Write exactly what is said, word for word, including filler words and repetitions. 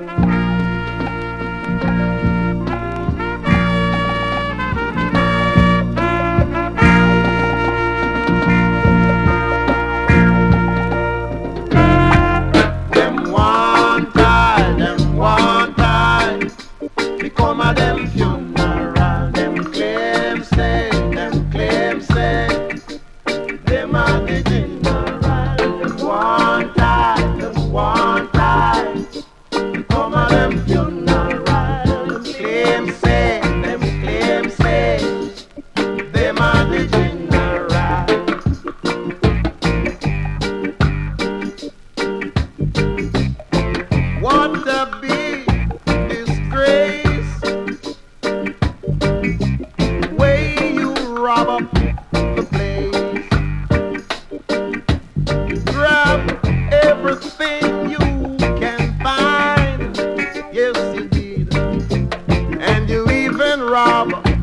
Them one time, them one time, become a them funeral. Them claim say, them claim say, them are the general. Them one time, them one time, become a them funeral. Them claim say, them claim say, them are the general. What a big disgrace, way you rob up the place, grab everything you can find, yes indeed, and you even rob